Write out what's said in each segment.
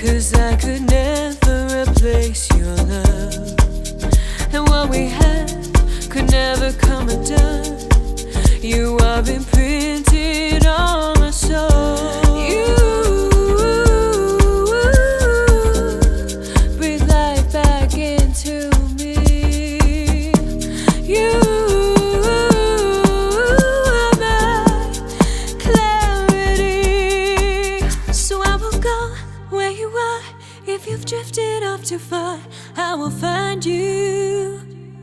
'cause I could never replace your love, and what we had could never come undone. You are imprinted on my soul. You breathe life back into me. You are my clarity. So I will go where you are. If you've drifted off too far, I will find you.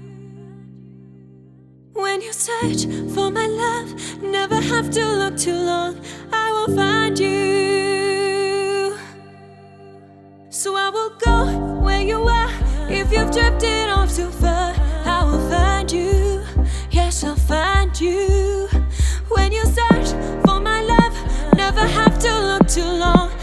When you search for my love, never have to look too long, I will find you. So I will go where you are. If you've drifted off too far, I will find you. Yes, I'll find you. When you search for my love, never have to look too long,